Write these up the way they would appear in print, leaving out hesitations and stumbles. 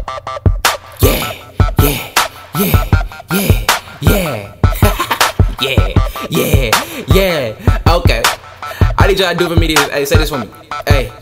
Yeah, yeah, yeah, yeah, yeah. Yeah. Okay. I need y'all to do for me this. Hey, say this for me. Hey,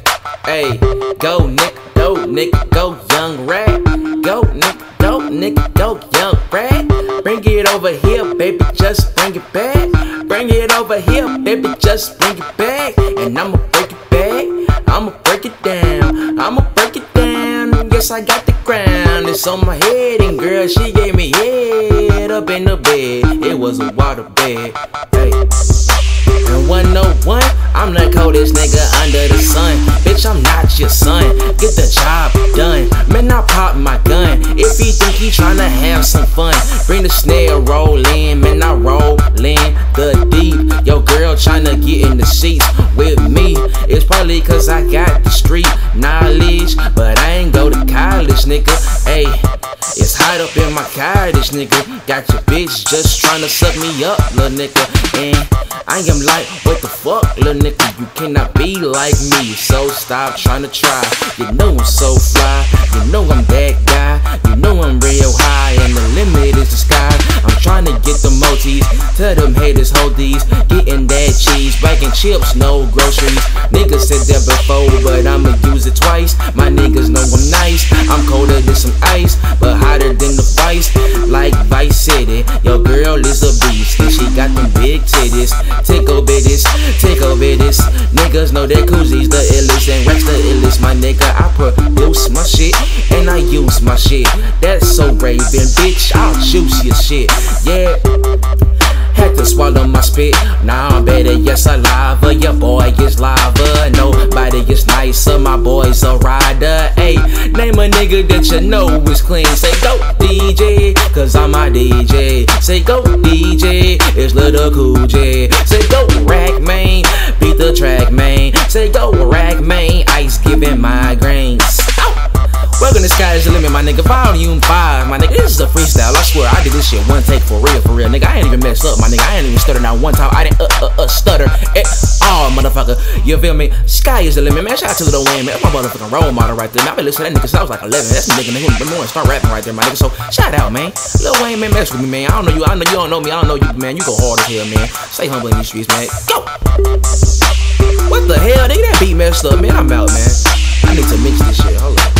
go Nick, go young rat. Go Nick, go young rat. Bring it over here, baby, just bring it back. Bring it over here, baby, just bring it back. And I'ma break it back, I'ma break it down, I'ma break it down. Yes, I got the crown, it's on my head. And girl, she gave me head up in the bed. It was a water bed. Hey. And 101, I'm the coldest nigga under the sun. Bitch, I'm not your son. Get the job done. Man, I pop my gun. If he think he tryna have some fun, bring the snare, roll in. Man, I roll in the deep. Yo, girl tryna get in the seats with me. It's probably cause I got the street knowledge, but I ain't go to college, nigga. Hey, it's hot up in my cottage, nigga. Got your bitch just tryna suck me up, little nigga. And I am like, what the fuck, little nigga? You cannot be like me, so stop tryna try. You know I'm so fly, you know I'm that guy. You know I'm real high, and the limit is the sky. I'm tryna get the motis, tell them haters hold these. Getting that cheese, baking chips, no groceries. Niggas said that before, but I'ma use it twice. My niggas know I'm nice, I'm colder than some ice, but hotter than the vice, like Vice City. Your girl is a beast, and she got them big titties. Tickle bitties, niggas know that Koozies the illest and Rex the illest. My nigga, I produce my shit and I use my shit. That's so Raven, bitch, I'll juice your shit. Yeah. Had to swallow my spit, now I'm better, yes, saliva. Your boy is lava, nobody is nicer, my boy's a rider. Ayy, name a nigga that you know is clean. Say go DJ, cause I'm my DJ. Say go DJ, it's Little Cool J. Say go Rack Man, beat the track man. Say go Rack Man, ice giving migraines. Welcome to Sky is the Limit, my nigga. Volume 5, my nigga. This is a freestyle. I swear I did this shit one take for real, nigga. I ain't even messed up, my nigga. I ain't even stuttered out one time. I didn't stutter at all, motherfucker. You feel me? Sky is the limit, man. Shout out to Lil Wayne, man. That's my motherfucking role model right there. Man, I've been listening to that nigga since I was like 11. That's the nigga who been more and start rapping right there, my nigga. So shout out, man. Lil Wayne, man, mess with me, man. I don't know you. I know you don't know me. I don't know you, man. You go hard as hell, man. Stay humble in these streets, man. Go. What the hell, nigga? That beat messed up, man. I'm out, man. I need to mix this shit. Hold up.